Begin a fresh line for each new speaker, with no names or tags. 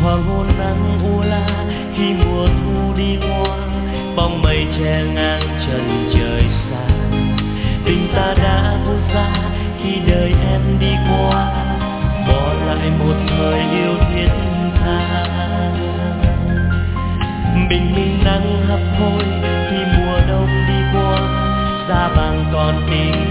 hoàng hôn nắng u la khi mùa thu đi qua, bóng mây che ngang chân trời xa. Tình ta đã vỡ ra khi đời em đi qua, bỏ lại một thời yêu thiết tha. Bình minh nắng hấp hối khi mùa đông đi qua, xa bằng con tim